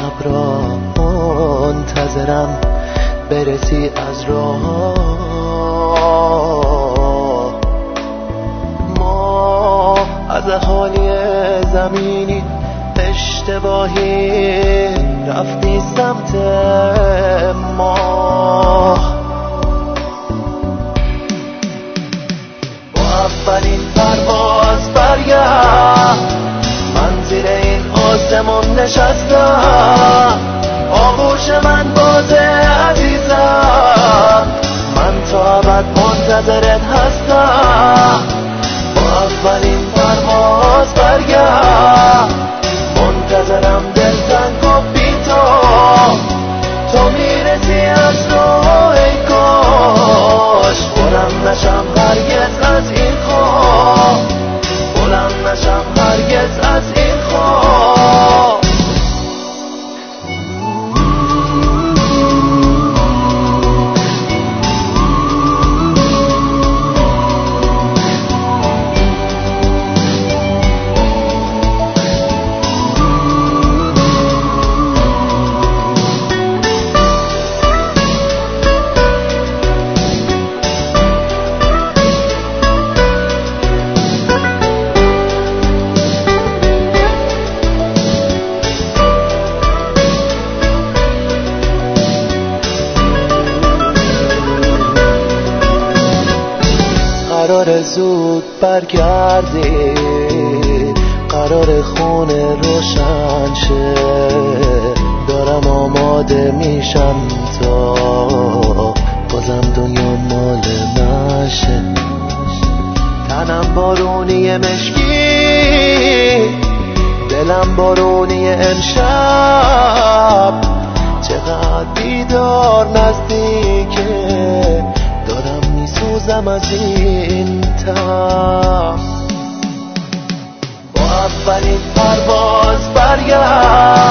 شب را منتظرم برسی از راه. ما از اهالی زمینی اشتباهی رفتی سمت ما. با اولین پرواز برگرد، من زیر این آسمون نشستم. آغوش من بازه عزیزم، من تا ابد منتظرت هستم. با اولین پرواز برگرد، منتظرم دلتنگ و بی تو میرسی از راه. ای کاش بلند نشم هرگز از این خواب، بلند نشم هرگز از این خواب. قرار زود برگردی، قرار خونه روشن شه. دارم آماده میشم تا بازم دنیا مال نشه. تنم بارونی مشکی، دلم بارونی امشب. چقدر بیدار نزدیکه، دارم میسوزم از این تب. با اولین پرواز برگرد،